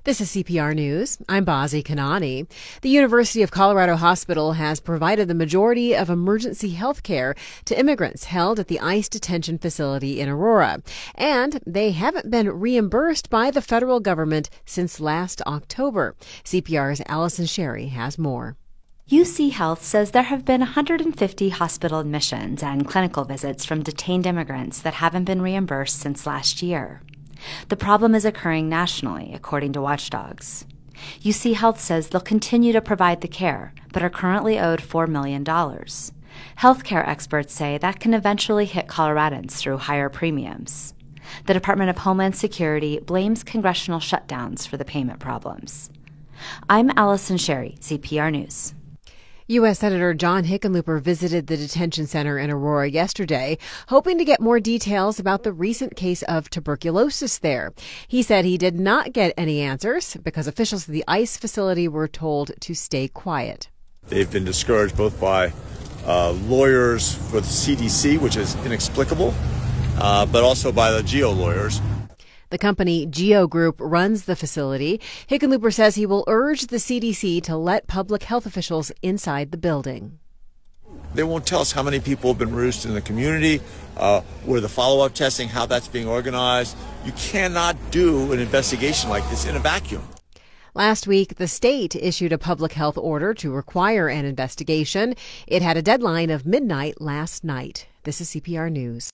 This is CPR News. I'm Bazi Kanani. The University of Colorado Hospital has provided the majority of emergency health care to immigrants held at the ICE detention facility in Aurora. And they haven't been reimbursed by the federal government since last October. CPR's Allison Sherry has more. UC Health says there have been 150 hospital admissions and clinical visits from detained immigrants that haven't been reimbursed since last year. The problem is occurring nationally, according to watchdogs. UC Health says they'll continue to provide the care, but are currently owed $4 million. Healthcare experts say that can eventually hit Coloradans through higher premiums. The Department of Homeland Security blames congressional shutdowns for the payment problems. I'm Allison Sherry, CPR News. U.S. Senator John Hickenlooper visited the detention center in Aurora yesterday, hoping to get more details about the recent case of tuberculosis there. He said he did not get any answers because officials at the ICE facility were told to stay quiet. They've been discouraged both by lawyers for the CDC, which is inexplicable, but also by the GEO lawyers. The company GEO Group runs the facility. Hickenlooper says he will urge the CDC to let public health officials inside the building. They won't tell us how many people have been reduced in the community, where the follow-up testing, how that's being organized. You cannot do an investigation like this in a vacuum. Last week, the state issued a public health order to require an investigation. It had a deadline of midnight last night. This is CPR News.